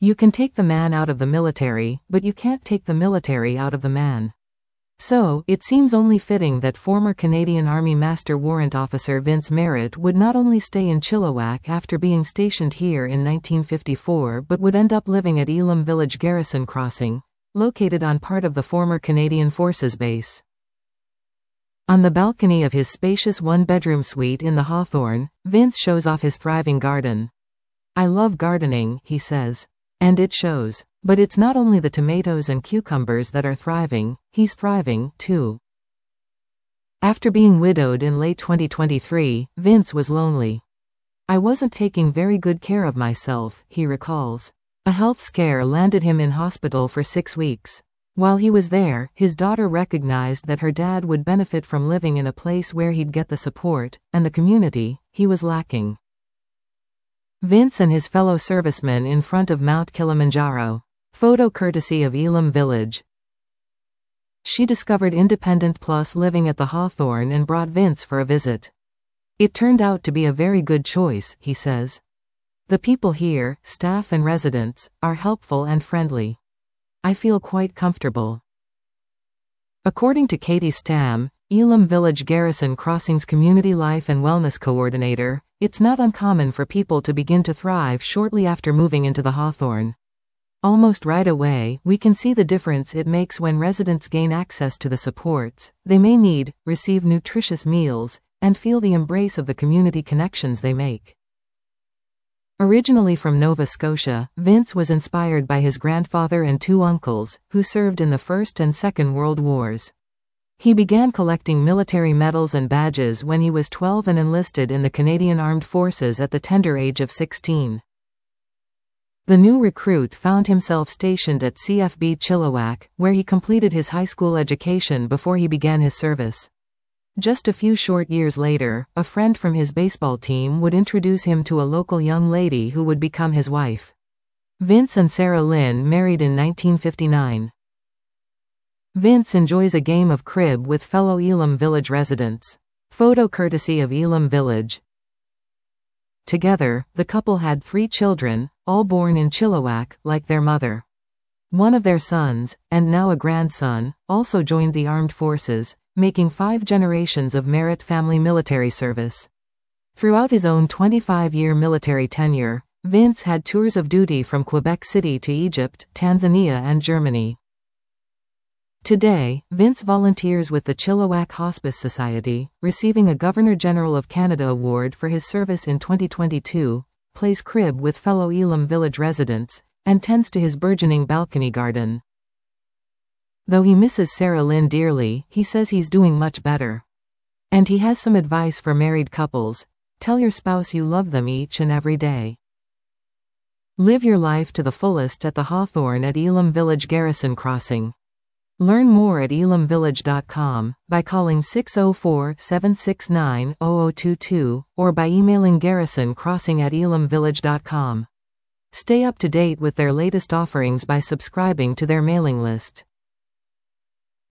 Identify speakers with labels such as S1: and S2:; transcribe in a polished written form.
S1: You can take the man out of the military, but you can't take the military out of the man. So, it seems only fitting that former Canadian Army Master Warrant Officer Vince Merritt would not only stay in Chilliwack after being stationed here in 1954 but would end up living at Elam Village Garrison Crossing, located on part of the former Canadian Forces base. On the balcony of his spacious one-bedroom suite in the Hawthorne, Vince shows off his thriving garden. "I love gardening," he says. And it shows. But it's not only the tomatoes and cucumbers that are thriving, he's thriving, too. After being widowed in late 2023, Vince was lonely. "I wasn't taking very good care of myself," he recalls. A health scare landed him in hospital for 6 weeks. While he was there, his daughter recognized that her dad would benefit from living in a place where he'd get the support, and the community, he was lacking. Vince and his fellow servicemen in front of Mount Kilimanjaro. Photo courtesy of Elam Village. She discovered Independent Plus living at the Hawthorne and brought Vince for a visit. "It turned out to be a very good choice," he says. "The people here, staff and residents, are helpful and friendly. I feel quite comfortable." According to Katie Stamm, Elam Village Garrison Crossing's Community Life and Wellness Coordinator, it's not uncommon for people to begin to thrive shortly after moving into the Hawthorne. "Almost right away, we can see the difference it makes when residents gain access to the supports they may need, receive nutritious meals, and feel the embrace of the community connections they make." Originally from Nova Scotia, Vince was inspired by his grandfather and 2 uncles, who served in the First and Second World Wars. He began collecting military medals and badges when he was 12 and enlisted in the Canadian Armed Forces at the tender age of 16. The new recruit found himself stationed at CFB Chilliwack, where he completed his high school education before he began his service. Just a few short years later, a friend from his baseball team would introduce him to a local young lady who would become his wife. Vince and Sarah Lynn married in 1959. Vince enjoys a game of crib with fellow Elam Village residents. Photo courtesy of Elam Village. Together, the couple had 3 children, all born in Chilliwack, like their mother. One of their sons, and now a grandson, also joined the armed forces, making 5 generations of Merritt family military service. Throughout his own 25-year military tenure, Vince had tours of duty from Quebec City to Egypt, Tanzania and Germany. Today, Vince volunteers with the Chilliwack Hospice Society, receiving a Governor-General of Canada award for his service in 2022, plays crib with fellow Elam Village residents, and tends to his burgeoning balcony garden. Though he misses Sarah Lynn dearly, he says he's doing much better. And he has some advice for married couples: tell your spouse you love them each and every day. Live your life to the fullest at the Hawthorne at Elam Village Garrison Crossing. Learn more at elamvillage.com, by calling 604-769-0022, or by emailing garrisoncrossing@elamvillage.com. Stay up to date with their latest offerings by subscribing to their mailing list.